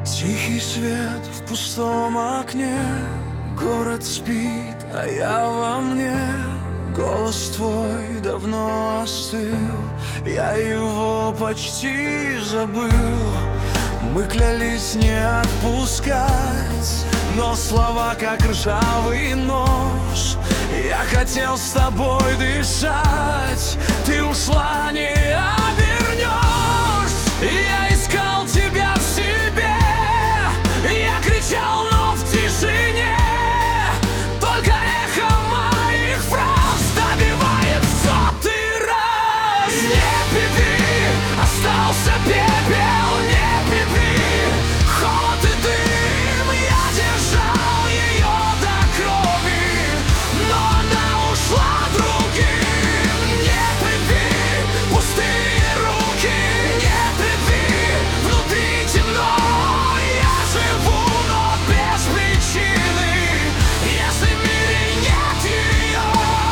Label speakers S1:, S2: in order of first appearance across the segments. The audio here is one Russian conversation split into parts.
S1: Тихий свет в пустом окне, город спит, а я во мне. Голос твой давно остыл, я его почти забыл. Мы клялись не отпускать, но слова как ржавый нож. Я хотел с тобой дышать, ты ушла, не обернешь. Я искал тебя в себе, я кричал, но в тишине только эхо моих фраз добивает сотый раз. Не певи, остался пепел, не певи, холод и дым. Я держал ее до крови, но она ушла другим. Не певи, пустые руки, не певи, внутри темно. Я живу, но без причины, если в мире нет ее.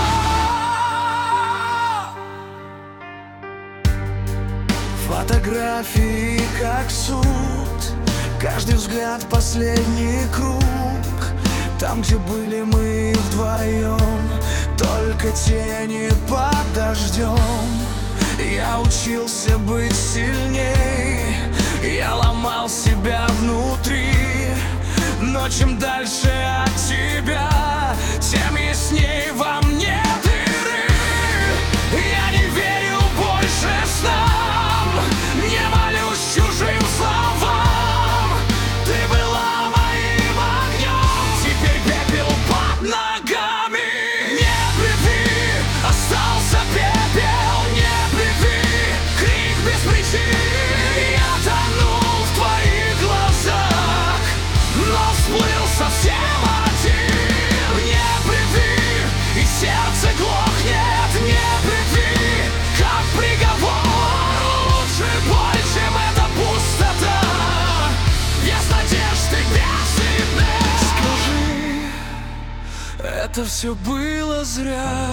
S1: Фотографии как суд, каждый взгляд последний круг. Там, где были мы вдвоем, только тени под дождем. Я учился быть сильней, я ломал себя внутри. Но чем дальше от тебя, тем ясней во мне дыры. Я не верю больше снам, не молюсь чужим словам. Ты была моим огнем, теперь пепел под ногами. Не плеви, остался пепел, не плеви, крик без причины. Я тонул в твоих глазах, но всплыл совсем один. Не плеви, и сердце глохнет, не плеви, как приговор. Лучше боль, чем эта пустота, без надежды, без иных. Скажи, это все было зря,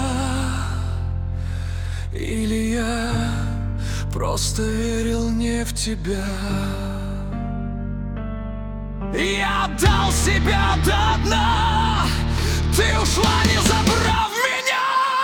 S1: или я просто верил не в тебя? Я отдал себя до дна, ты ушла, не забрав меня.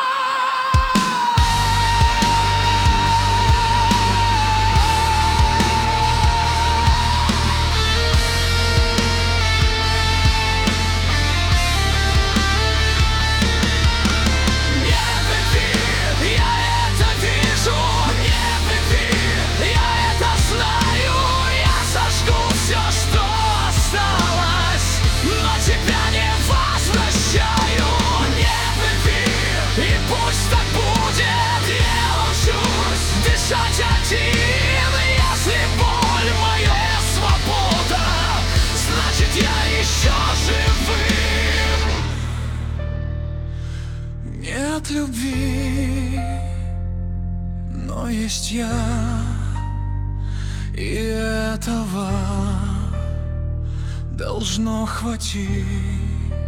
S1: Не певи, я это вижу, не певи, я это знаю. Я сожгу все, что осталось, но тебя не возвращаю. Не певи, и пусть так будет. Я учусь дышать один. Если боль моя свобода, значит я еще живым. Нет любви, но есть я, и этого должно хватить.